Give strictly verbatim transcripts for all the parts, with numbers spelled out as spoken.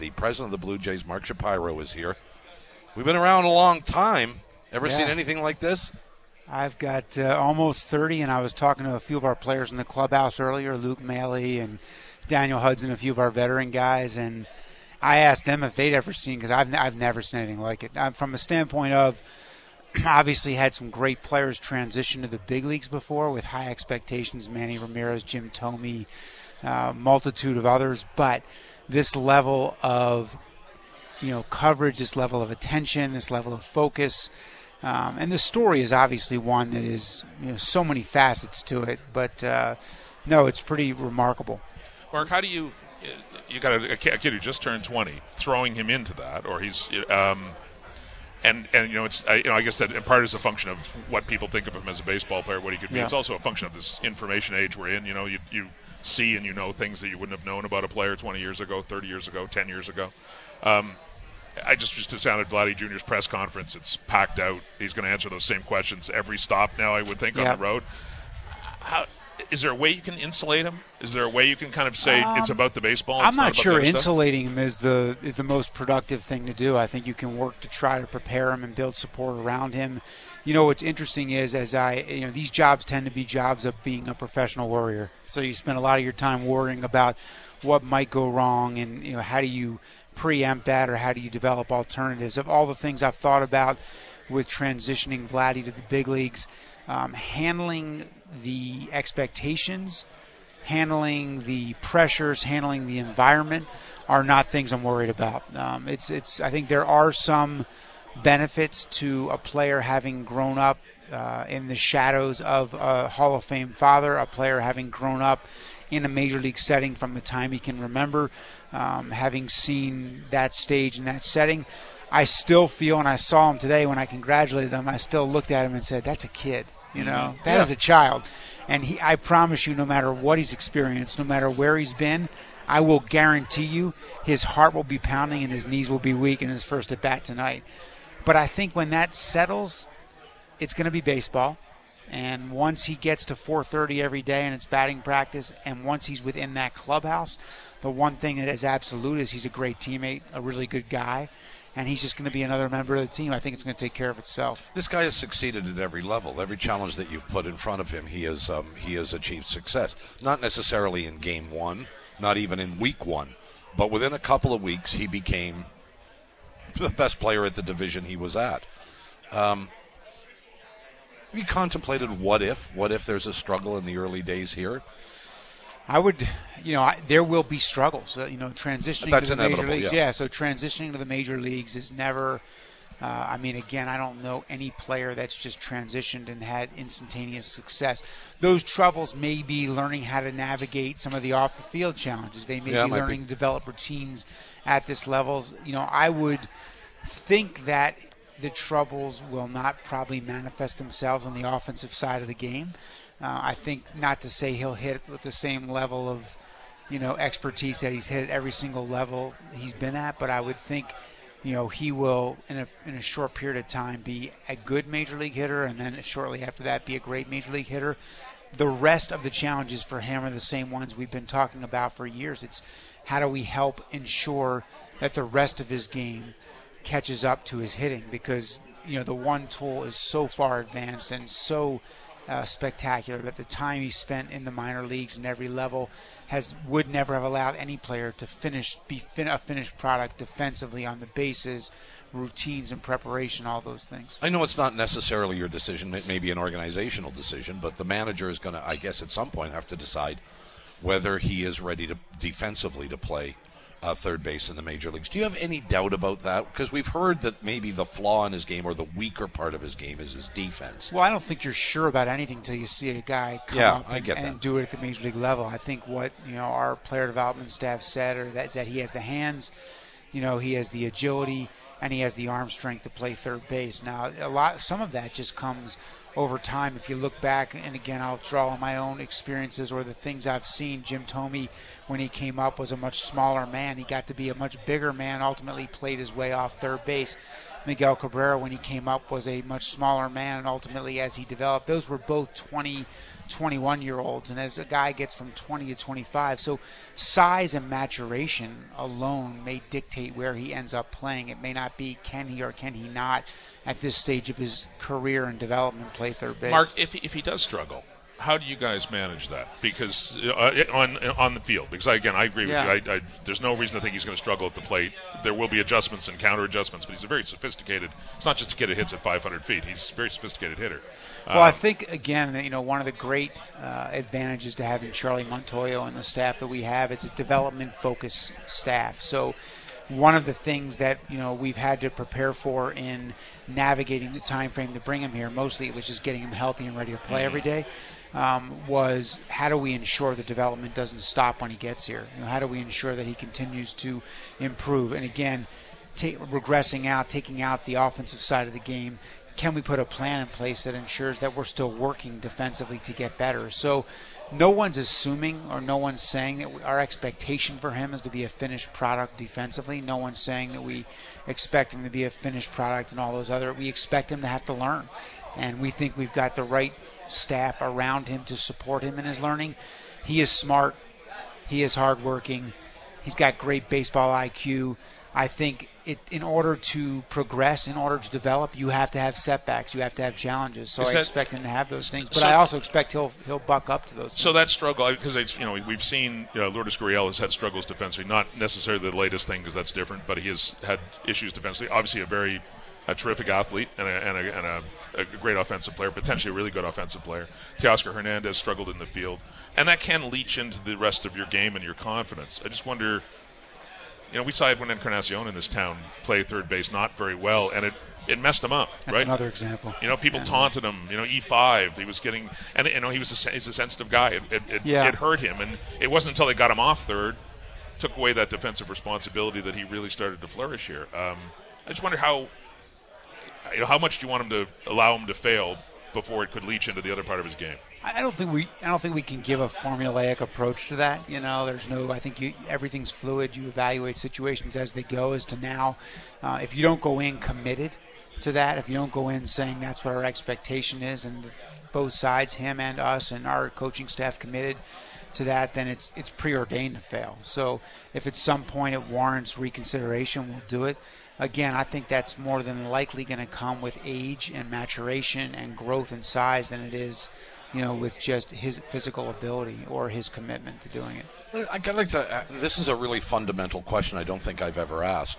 The president of the Blue Jays, Mark Shapiro, is here. We've been around a long time. Ever yeah. seen anything like this? I've got uh, almost thirty, and I was talking to a few of our players in the clubhouse earlier, Luke Maley and Daniel Hudson, a few of our veteran guys, and I asked them if they'd ever seen, because I've, I've never seen anything like it. I'm, from a standpoint of, obviously had some great players transition to the big leagues before with high expectations, Manny Ramirez, Jim Thome, uh, multitude of others, but this level of, you know, coverage, this level of attention, this level of focus, um, and the story is obviously one that is, you know, so many facets to it. But uh, no, it's pretty remarkable. Mark, how do you? You got a, a kid who just turned twenty, throwing him into that, or he's, um, and and you know, it's I, you know, I guess that in part is a function of what people think of him as a baseball player, what he could be. Yeah. It's also a function of this information age we're in. You know, you you. see and you know things that you wouldn't have known about a player twenty years ago, thirty years ago, ten years ago. Um, I just just sounded Vladdy Junior's press conference. It's packed out. He's going to answer those same questions every stop now, I would think, yeah. on the road. How, is there a way you can insulate him? Is there a way you can kind of say um, it's about the baseball? I'm not, not sure the insulating him is the is the most productive thing to do. I think you can work to try to prepare him and build support around him. You know, what's interesting is, as I, you know, these jobs tend to be jobs of being a professional warrior. So you spend a lot of your time worrying about what might go wrong and, you know, how do you preempt that or how do you develop alternatives. Of all the things I've thought about with transitioning Vladdy to the big leagues, um, handling the expectations, handling the pressures, handling the environment are not things I'm worried about. Um, it's, it's, I think there are some benefits to a player having grown up uh, in the shadows of a Hall of Fame father, a player having grown up in a major league setting from the time he can remember, um, having seen that stage and that setting. I still feel, and I saw him today when I congratulated him, I still looked at him and said, that's a kid, you know, Mm-hmm. that yeah. is a child. And he, I promise you, no matter what he's experienced, no matter where he's been, I will guarantee you his heart will be pounding and his knees will be weak in his first at bat tonight. But I think when that settles, it's going to be baseball. And once he gets to four thirty every day and it's batting practice, and once he's within that clubhouse, the one thing that is absolute is he's a great teammate, a really good guy, and he's just going to be another member of the team. I think it's going to take care of itself. This guy has succeeded at every level. Every challenge that you've put in front of him, he has um, he has achieved success. Not necessarily in game one, not even in week one, but within a couple of weeks he became the best player at the division he was at. Um, have you contemplated what if? What if there's a struggle in the early days here? I would, you know, I, there will be struggles. Uh, you know, transitioning That's to the major inevitable, leagues. yeah. yeah, so transitioning to the major leagues is never. Uh, I mean, again, I don't know any player that's just transitioned and had instantaneous success. Those troubles may be learning how to navigate some of the off-the-field challenges. They may Yeah, be might learning be. to develop routines at this levels. You know, I would think that the troubles will not probably manifest themselves on the offensive side of the game. Uh, I think, not to say he'll hit with the same level of, you know, expertise that he's hit at every single level he's been at, but I would think, you know, he will, in a in a short period of time, be a good major league hitter, and then shortly after that be a great major league hitter. The rest of the challenges for him are the same ones we've been talking about for years. It's how do we help ensure that the rest of his game catches up to his hitting, because, you know, the one tool is so far advanced and so uh, spectacular that the time he spent in the minor leagues and every level has would never have allowed any player to finish be fin- a finished product defensively on the bases, routines and preparation, all those things. I know it's not necessarily your decision. It may be an organizational decision, but the manager is going to, I guess, at some point have to decide whether he is ready to defensively to play uh, third base in the major leagues. Do you have any doubt about that? Because we've heard that maybe the flaw in his game or the weaker part of his game is his defense. Well, I don't think you're sure about anything until you see a guy come Yeah, up I and, get and that. do it at the major league level. I think what, you know, our player development staff said or that is that he has the hands, you know, he has the agility, and he has the arm strength to play third base. Now, a lot, some of that just comes over time. If you look back, and again, I'll draw on my own experiences or the things I've seen. Jim Thome, when he came up, was a much smaller man. He got to be a much bigger man, ultimately played his way off third base. Miguel Cabrera, when he came up, was a much smaller man, and ultimately as he developed, those were both twenty, twenty-one-year-olds, and as a guy gets from twenty to twenty-five, so size and maturation alone may dictate where he ends up playing. It may not be can he or can he not at this stage of his career and development play third base. Mark, if, if he does struggle, how do you guys manage that? Because uh, on on the field, because I, again, I agree with Yeah. you. I, I, there's no reason to think he's going to struggle at the plate. There will be adjustments and counter adjustments, but he's a very sophisticated. It's not just a kid that hits at five hundred feet. He's a very sophisticated hitter. Well, I Um, think, again, you know, one of the great uh, advantages to having Charlie Montoyo and the staff that we have is a development-focused staff. So one of the things that, you know, we've had to prepare for in navigating the time frame to bring him here, mostly it was just getting him healthy and ready to play every day, um, was how do we ensure the development doesn't stop when he gets here? You know, how do we ensure that he continues to improve? And, again, ta- regressing out, taking out the offensive side of the game, can we put a plan in place that ensures that we're still working defensively to get better? So no one's assuming or no one's saying that we, our expectation for him is to be a finished product defensively. No one's saying that we expect him to be a finished product and all those other. We expect him to have to learn. And we think we've got the right staff around him to support him in his learning. He is smart. He is hardworking. He's got great baseball I Q. I think it, in order to progress, in order to develop, you have to have setbacks. You have to have challenges. So Is I that- expect him to have those things. But so- I also expect he'll he'll buck up to those things. So that struggle, because it's you know we've seen you know, Lourdes Gurriel has had struggles defensively, not necessarily the latest thing because that's different, but he has had issues defensively. Obviously, a very a terrific athlete and a, and, a, and a, a great offensive player, potentially a really good offensive player. Teoscar Hernandez struggled in the field, and that can leach into the rest of your game and your confidence. I just wonder. You know, we saw Edwin Encarnacion in this town play third base not very well, and it, it messed him up, That's right? another example. You know, people Yeah. taunted him. You know, E five. He was getting, and you know, he was a, he's a sensitive guy. It, it, it, Yeah. it hurt him, and it wasn't until they got him off third, took away that defensive responsibility, that he really started to flourish here. Um, I just wonder how, you know, how much do you want him to allow him to fail before it could leach into the other part of his game? I don't think we I don't think we can give a formulaic approach to that. You know, there's no. I think you, everything's fluid. You evaluate situations as they go. As to now, uh, if you don't go in committed to that, if you don't go in saying that's what our expectation is, and both sides, him and us, and our coaching staff committed to that, then it's it's preordained to fail. So if at some point it warrants reconsideration, we'll do it. Again, I think that's more than likely going to come with age and maturation and growth in size than it is, you know, with just his physical ability or his commitment to doing it. I got like to. Uh, this is a really fundamental question. I don't think I've ever asked.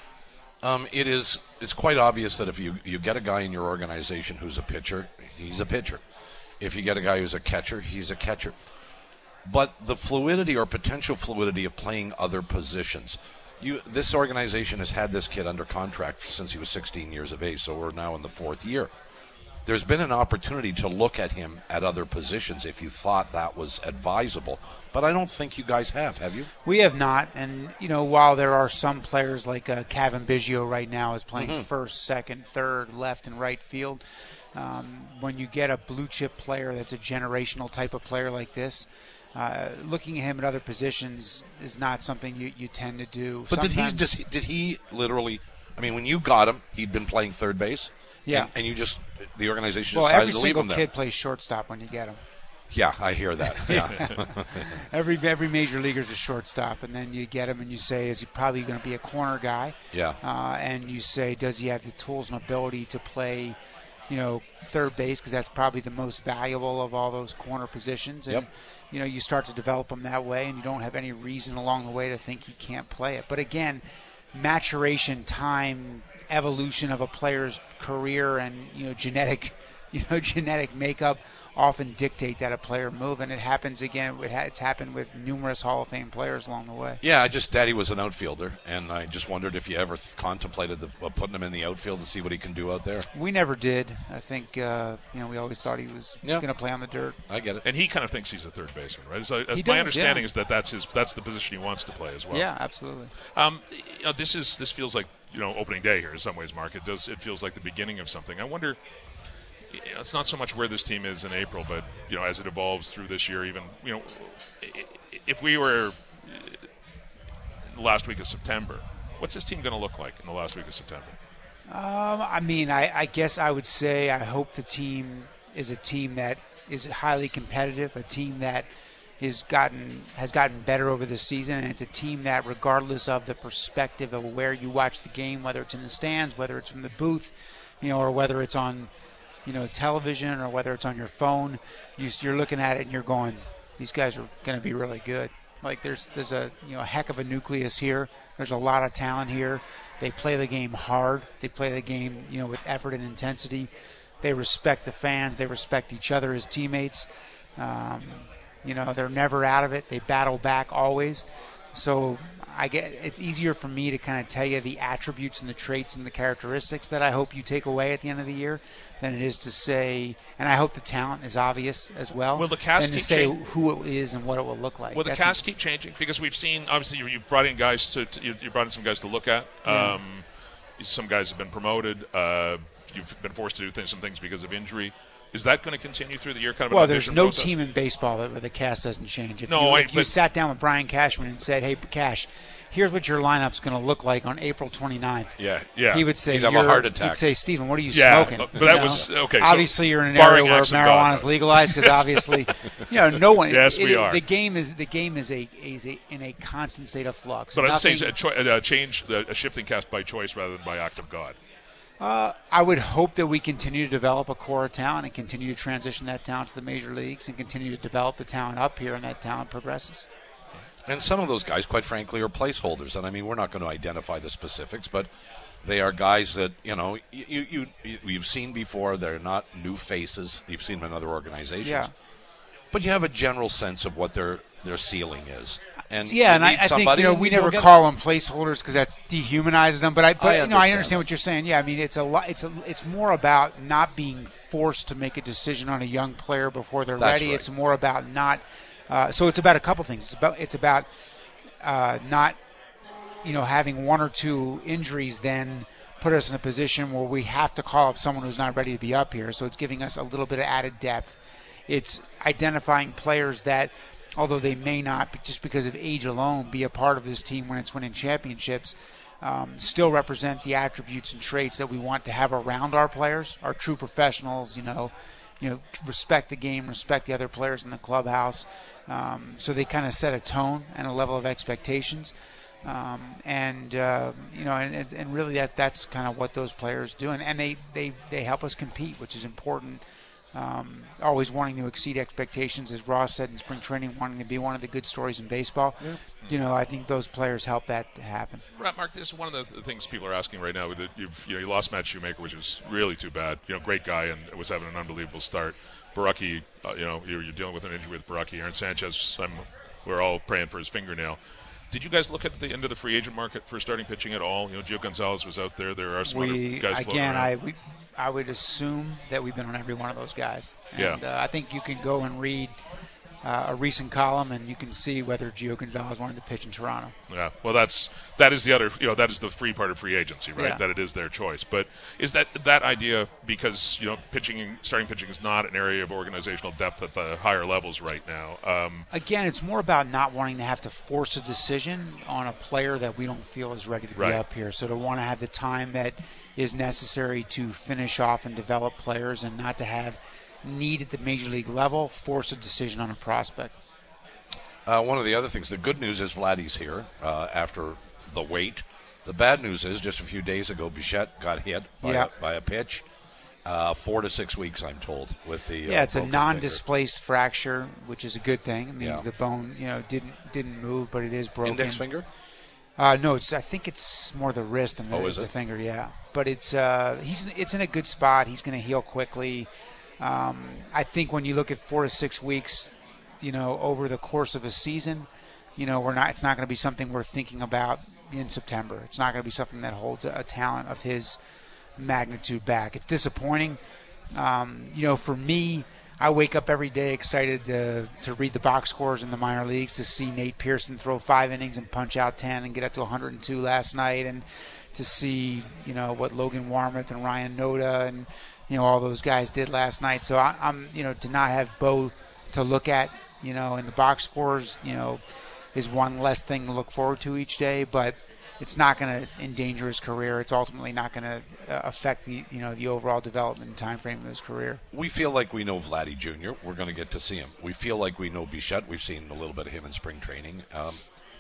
Um, it is. It's quite obvious that if you you get a guy in your organization who's a pitcher, he's a pitcher. If you get a guy who's a catcher, he's a catcher. But the fluidity or potential fluidity of playing other positions. You, this organization has had this kid under contract since he was sixteen years of age, so we're now in the fourth year. There's been an opportunity to look at him at other positions if you thought that was advisable, but I don't think you guys have, have you? We have not, and you know, while there are some players like uh, Kevin Biggio right now is playing Mm-hmm. first, second, third, left, and right field. Um, when you get a blue chip player that's a generational type of player like this, uh, looking at him at other positions is not something you, you tend to do. But did he, Sometimes- just, did he literally, I mean, when you got him, he'd been playing third base? Yeah. And, and you just, the organization Well, decided every to leave single him there. kid plays shortstop when you get him. Yeah, I hear that. Yeah. Every every major leaguer's a shortstop, and then you get him and you say, is he probably going to be a corner guy? Yeah. Uh, and you say, does he have the tools and ability to play, you know, third base? Because that's probably the most valuable of all those corner positions. And, Yep. you know, you start to develop him that way, and you don't have any reason along the way to think he can't play it. But again, maturation, time, evolution of a player's career, and you know, genetic, you know, genetic makeup often dictate that a player move, and it happens again. It ha- it's happened with numerous Hall of Fame players along the way. Yeah, I just, Daddy was an outfielder, and I just wondered if you ever th- contemplated the, uh, putting him in the outfield to see what he can do out there. We never did. I think uh, you know we always thought he was Yeah. going to play on the dirt. I get it. And he kind of thinks he's a third baseman, right? So, uh, He my does, understanding yeah. is that that's his that's the position he wants to play as well. Yeah, absolutely. Um, you know, this is this feels like you know opening day here in some ways, Mark. It does. It feels like the beginning of something. I wonder. You know, it's not so much where this team is in April, but you know, as it evolves through this year, even you know, i- if we were in the last week of September, what's this team going to look like in the last week of September? Um, I mean, I, I guess I would say I hope the team is a team that is highly competitive, a team that is gotten has gotten better over the season, and it's a team that, regardless of the perspective of where you watch the game, whether it's in the stands, whether it's from the booth, you know, or whether it's on, you know, television, or whether it's on your phone, you, you're looking at it and you're going, these guys are going to be really good. Like there's there's a you know a heck of a nucleus here. There's a lot of talent here. They play the game hard. They play the game, you know, with effort and intensity. They respect the fans. They respect each other as teammates. Um, you know, they're never out of it. They battle back always. So I get it's easier for me to kind of tell you the attributes and the traits and the characteristics that I hope you take away at the end of the year than it is to say, and I hope the talent is obvious as well. Will the cast than to keep say changing? who it is and what it will look like. Will the That's cast a, keep changing? Because we've seen, obviously, you, you've brought in guys to, to you, you brought in some guys to look at. Yeah. Um, some guys have been promoted. Uh, you've been forced to do things, some things because of injury. Is that going to continue through the year? Kind of. Well, an there's audition no process? team in baseball that, where the cast doesn't change. If No, you, I- if you but- sat down with Brian Cashman and said, "Hey, Cash, here's what your lineup's going to look like on April twenty-ninth," Yeah, yeah. he would say, He'd have a you're- heart attack. He'd say, "Stephen, what are you Yeah, smoking?" but You that know? was- okay, so Obviously, you're in an barring area where acts of God, marijuana is though. legalized because obviously, you know, no one. Yes, it- we it- are. The game is the game is a is a, in a constant state of flux. But I'd say Nothing- a, cho- a change, a shifting cast by choice rather than by act of God. I would hope that we continue to develop a core of talent and continue to transition that talent to the major leagues and continue to develop the talent up here, and that talent progresses. And some of those guys, quite frankly, are placeholders. And I mean, we're not going to identify the specifics, but they are guys that, you know, you, you, you, you've seen before. They're not new faces. You've seen them in other organizations. Yeah. But you have a general sense of what their, their ceiling is. And Yeah, you and I, need I think somebody you know and we you'll never get call them placeholders because that dehumanizes them. But I, but I you know, I understand understand that. what you're saying. Yeah, I mean, it's a lot. It's a, it's more about not being forced to make a decision on a young player before they're That's ready. right. It's more about not. Uh, so it's about a couple things. It's about it's about uh, not, you know, having one or two injuries then put us in a position where we have to call up someone who's not ready to be up here. So it's giving us a little bit of added depth. It's identifying players that, although they may not, just because of age alone, be a part of this team when it's winning championships, um, still represent the attributes and traits that we want to have around our players, our true professionals, you know, you know, respect the game, respect the other players in the clubhouse. Um, so they kind of set a tone and a level of expectations. Um, and, uh, you know, and, and really that that's kind of what those players do. And, and they, they, they help us compete, which is important. Um, always wanting to exceed expectations, as Ross said in spring training, wanting to be one of the good stories in baseball. Yeah. You know, I think those players help that to happen. Right, Mark, this is one of the things people are asking right now. That you've, you know, you lost Matt Shoemaker, which is really too bad. You know, great guy and was having an unbelievable start. Baraki, uh, you know, you're, you're dealing with an injury with Baraki. Aaron Sanchez, I'm, we're all praying for his fingernail. Did you guys look at the end of the free agent market for starting pitching at all? You know, Gio Gonzalez was out there. There are some we, other guys floating again, around. I we, I would assume that we've been on every one of those guys. And, Yeah. uh, I think you can go and read uh, a recent column, and you can see whether Gio Gonzalez wanted to pitch in Toronto. Yeah, well, that's that is the other, you know, that is the free part of free agency, right? Yeah. That it is their choice. But is that that idea because you know pitching, starting pitching is not an area of organizational depth at the higher levels right now. Um, Again, it's more about not wanting to have to force a decision on a player that we don't feel is ready to be Right. up here. So to want to have the time that is necessary to finish off and develop players, and not to have need at the major league level force a decision on a prospect. Uh, one of the other things, the good news is Vladdy's here uh, after the wait. The bad news is just a few days ago, Bichette got hit by, Yeah. a, by a pitch. Uh, four to six weeks, I'm told, with the Yeah, uh, it's a broken non-displaced fracture, which is a good thing. It means Yeah. the bone, you know, didn't didn't move, but it is finger. broken. Index finger? Uh, no, it's. I think it's more the wrist than the, Oh, is the it? finger. Yeah, but it's. Uh, he's. It's in a good spot. He's going to heal quickly. Um, I think when you look at four to six weeks, you know, over the course of a season, you know, we're not. It's not going to be something we're thinking about in September. It's not going to be something that holds a, a talent of his magnitude back. It's disappointing. Um, you know, for me, I wake up every day excited to to read the box scores in the minor leagues, to see Nate Pearson throw five innings and punch out ten and get up to one hundred two last night, and to see, you know, what Logan Warmoth and Ryan Noda and, you know, all those guys did last night. So I, I'm, you know, to not have Bo to look at, you know, in the box scores, you know, is one less thing to look forward to each day. But it's not going to endanger his career. It's ultimately not going to uh, affect the you know the overall development and time frame of his career. We feel like we know Vladdy Junior We're going to get to see him. We feel like we know Bichette. We've seen a little bit of him in spring training. Um,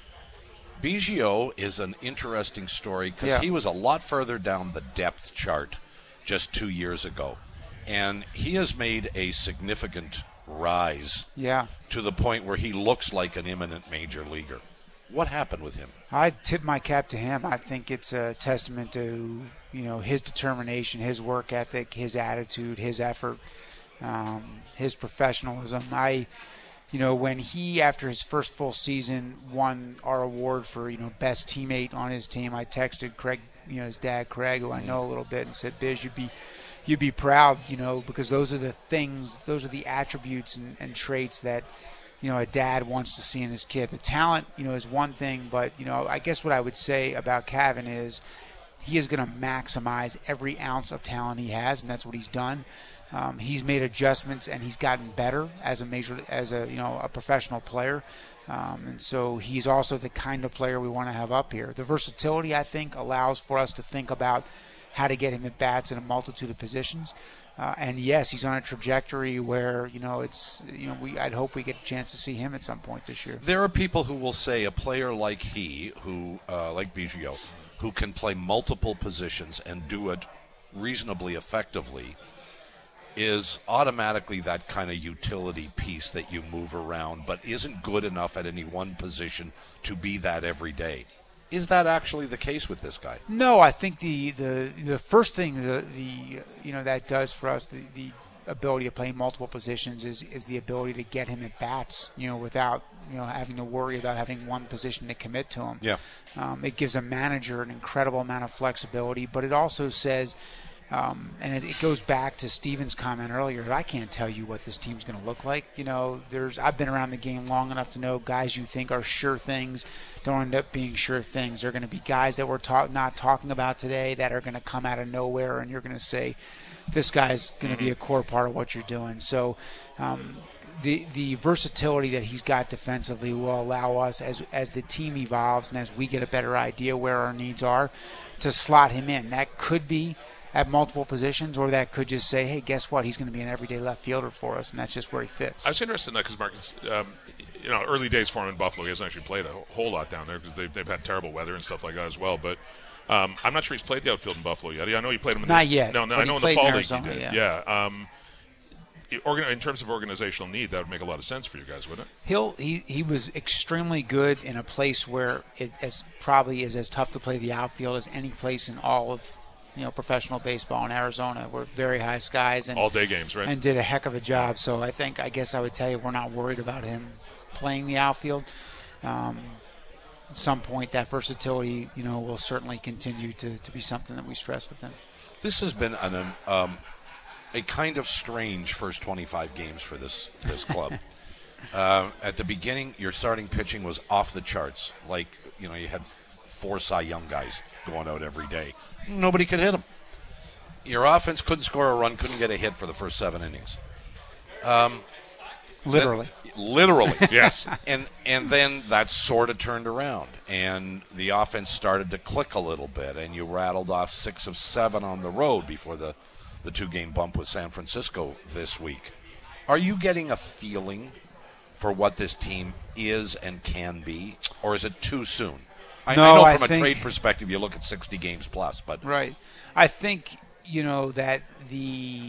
Biggio is an interesting story because Yeah. he was a lot further down the depth chart just two years ago. And he has made a significant rise Yeah. to the point where he looks like an imminent major leaguer. What happened with him? I tip my cap to him. I think it's a testament to you know his determination, his work ethic, his attitude, his effort, um, his professionalism. I, you know, when he after his first full season won our award for you know best teammate on his team, I texted Craig, you know, his dad Craig, who I know a little bit, and said, "Biz, you'd be." You'd be proud, you know, because those are the things, those are the attributes and, and traits that, you know, a dad wants to see in his kid. The talent, you know, is one thing, but, you know, I guess what I would say about Cavan is he is going to maximize every ounce of talent he has, and that's what he's done. Um, he's made adjustments, and he's gotten better as a major, as a, you know, a professional player. Um, and so he's also the kind of player we want to have up here. The versatility, I think, allows for us to think about how to get him at bats in a multitude of positions. Uh, and yes, he's on a trajectory where, you know, it's, you know, we, I'd hope we get a chance to see him at some point this year. There are people who will say a player like he, who, uh, like Biggio, who can play multiple positions and do it reasonably effectively, is automatically that kind of utility piece that you move around, but isn't good enough at any one position to be that every day. Is that actually the case with this guy? No, I think the the, the first thing the, the you know that does for us, the, the ability to play multiple positions, is is the ability to get him at bats, you know, without you know having to worry about having one position to commit to him. Yeah, um, it gives a manager an incredible amount of flexibility, but it also says. Um, and it, it goes back to Steven's comment earlier. I can't tell you what this team's going to look like. You know, there's I've been around the game long enough to know guys you think are sure things don't end up being sure things. They're going to be guys that we're talk, not talking about today that are going to come out of nowhere, and you're going to say, this guy's going to be a core part of what you're doing. So um, the the versatility that he's got defensively will allow us, as as the team evolves and as we get a better idea where our needs are, to slot him in. That could be at multiple positions, or that could just say, hey, guess what? He's going to be an everyday left fielder for us, and that's just where he fits. I was interested in that because Marcus, um, you know, early days for him in Buffalo, he hasn't actually played a whole lot down there because they've, they've had terrible weather and stuff like that as well. But um, I'm not sure he's played the outfield in Buffalo yet. I know he played him in not the, yet. No, no, I know in the the fall in league he Arizona, did. Yeah. yeah um, in terms of organizational need, that would make a lot of sense for you guys, wouldn't it? He'll, he he was extremely good in a place where it as probably is as tough to play the outfield as any place in all of you know professional baseball in Arizona. We're very high skies and all day games, right? And did a heck of a job. So I think I guess I would tell you we're not worried about him playing the outfield. Um, at some point, that versatility you know will certainly continue to, to be something that we stress with him. This has been an um, a kind of strange first twenty-five games for this this club. uh, at the beginning, your starting pitching was off the charts. Like you know, you had four Cy Young guys going out every day. Nobody could hit them. Your offense couldn't score a run, couldn't get a hit for the first seven innings. Um, literally, then, literally, yes. And and then that sort of turned around, and the offense started to click a little bit, and you rattled off six of seven on the road before the the two-game bump with San Francisco this week. Are you getting a feeling for what this team is and can be, or is it too soon? I, no, I know I from a think, trade perspective you look at sixty games plus, but right. I think you know that the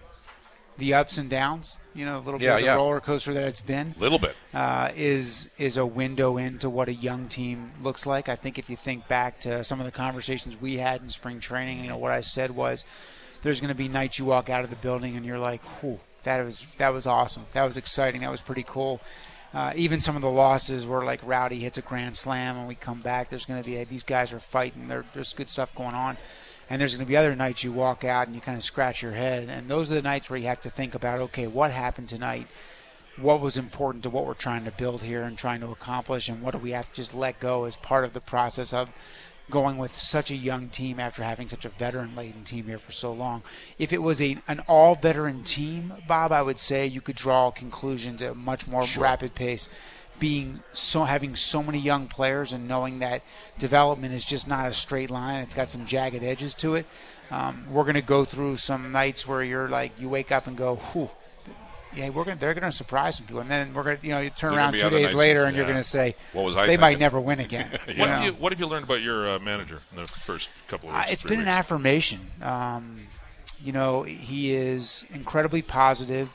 the ups and downs, you know, a little yeah, bit of yeah. the roller coaster that it's been, a little bit, uh, is is a window into what a young team looks like. I think if you think back to some of the conversations we had in spring training, you know, what I said was, there's going to be nights you walk out of the building and you're like, whew, that was that was awesome, that was exciting, that was pretty cool. Uh, even some of the losses where like Rowdy hits a grand slam and we come back, there's going to be, these guys are fighting, there, there's good stuff going on. And there's going to be other nights you walk out and you kind of scratch your head. And those are the nights where you have to think about, okay, what happened tonight? What was important to what we're trying to build here and trying to accomplish? And what do we have to just let go as part of the process of going with such a young team after having such a veteran-laden team here for so long? If it was a an all-veteran team, Bob, I would say you could draw conclusions at a much more sure. rapid pace. being so having so many young players and knowing that development is just not a straight line. It's got some jagged edges to it. Um, we're going to go through some nights where you're like, you wake up and go, whew, yeah, we're going. They're going to surprise some people, and then we're going to, you know, you turn around two days later, and you're going to say, what was I they thinking? might never win again. What have you What have you learned about your uh, manager in the first couple of weeks? Uh, it's three been weeks? an affirmation. Um, you know, he is incredibly positive.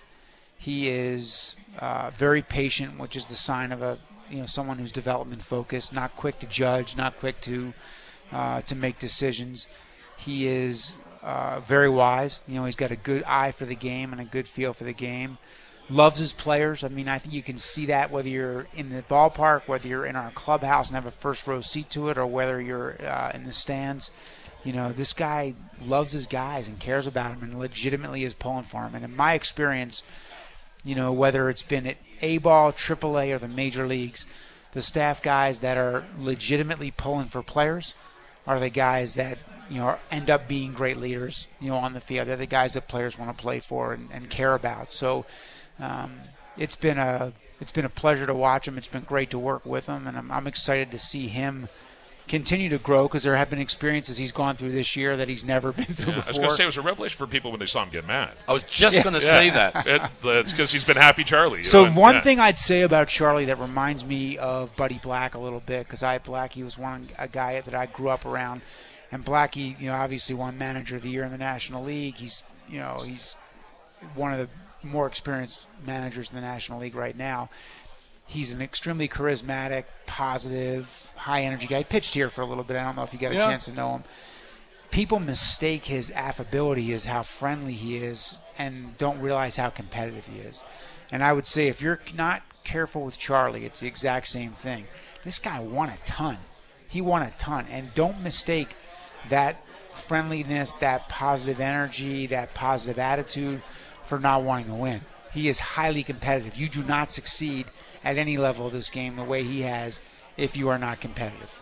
He is uh, very patient, which is the sign of a you know someone who's development focused, not quick to judge, not quick to uh, to make decisions. He is uh, very wise. You know, he's got a good eye for the game and a good feel for the game. Loves his players. I mean, I think you can see that whether you're in the ballpark, whether you're in our clubhouse and have a first row seat to it, or whether you're uh, in the stands. You know, this guy loves his guys and cares about them and legitimately is pulling for them. And in my experience, you know, whether it's been at A-ball, triple A, or the major leagues, the staff guys that are legitimately pulling for players are the guys that, you know, end up being great leaders, you know, on the field. They're the guys that players want to play for and, and care about. So um, it's been a it's been a pleasure to watch him. It's been great to work with him, and I'm, I'm excited to see him continue to grow because there have been experiences he's gone through this year that he's never been through Yeah, before. I was going to say it was a revelation for people when they saw him get mad. I was just Yeah. going to Yeah. say that. It, it's because he's been happy Charlie. you So know, and- one yeah. thing I'd say about Charlie that reminds me of Buddy Black a little bit, because I Blackie was one a guy that I grew up around, and Blackie, you know, obviously won Manager of the Year in the National League. He's, you know, he's one of the more experienced managers in the National League right now. He's an extremely charismatic, positive, high-energy guy. He pitched here for a little bit. I don't know if you got a Yeah. chance to know him. People mistake his affability as how friendly he is and don't realize how competitive he is. And I would say if you're not careful with Charlie, it's the exact same thing. This guy won a ton. He won a ton. And don't mistake that friendliness, that positive energy, that positive attitude for not wanting to win. He is highly competitive. You do not succeed at any level of this game the way he has if you are not competitive.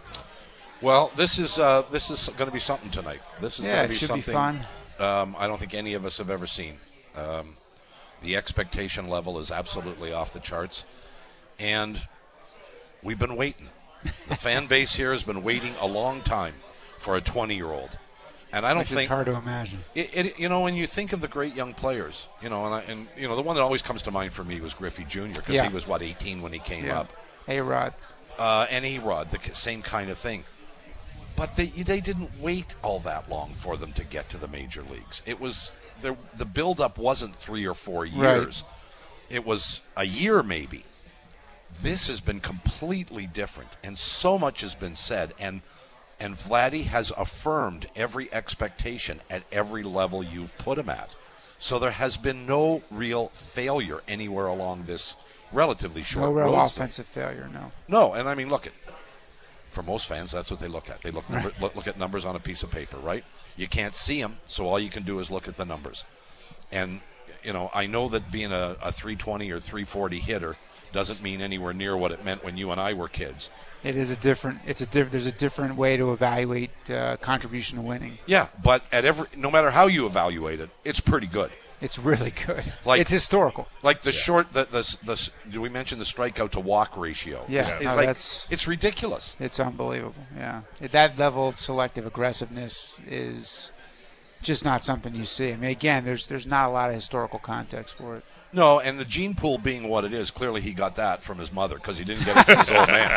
Well, this is uh, this is going to be something tonight. This is Yeah, going it to be should be something fun. Um, I don't think any of us have ever seen. Um, the expectation level is absolutely off the charts, and we've been waiting. The fan base here has been waiting a long time for a twenty-year-old, and I don't Which think is hard to imagine. It, it, you know, when you think of the great young players, you know, and, I, and you know, the one that always comes to mind for me was Griffey Junior because Yeah. he was, what, eighteen when he came Yeah. up. A-Rod. Uh, and A-Rod, the k- same kind of thing. But they they didn't wait all that long for them to get to the major leagues. It was, the, the build-up wasn't three or four years. Right. It was a year maybe. This has been completely different, and so much has been said, and and Vladdy has affirmed every expectation at every level you put him at. So there has been no real failure anywhere along this relatively short No real road. offensive failure, no. No, and I mean, look at, for most fans, that's what they look at. They look number, look, look at numbers on a piece of paper, right? You can't see them, so all you can do is look at the numbers. And you know, I know that being a, a three twenty or three forty hitter doesn't mean anywhere near what it meant when you and I were kids. It is a different. It's a diff, There's a different way to evaluate uh, contribution to winning. Yeah, but at every, no matter how you evaluate it, it's pretty good. It's really good. Like- it's historical. Like the short, the, the the did we mention the strikeout to walk ratio? Yeah, it's, it's no, like that's- it's ridiculous. It's unbelievable. Yeah, At that level of selective aggressiveness is just not something you see. I mean, again, there's there's not a lot of historical context for it. No, and the gene pool being what it is, clearly he got that from his mother because he didn't get it from his old man.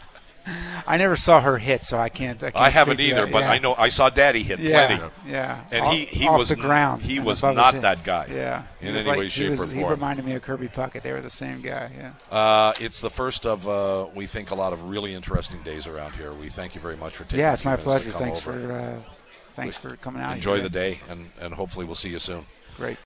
I never saw her hit, so I can't. I, can't I haven't speak to either, that. but yeah. I know I saw Daddy hit Yeah, plenty. yeah. And off, he, he off was the ground. He and was above his not head. that guy. Yeah, in He was any like- way, he shape, was- or He form. reminded me of Kirby Puckett. They were the same guy. Yeah. Uh, it's the first of uh, we think a lot of really interesting days around here. We thank you very much for taking. Yeah, a it's few my minutes to pleasure. come Thanks over. for uh, thanks for coming out. Enjoy here. the day, and, and hopefully we'll see you soon. Great.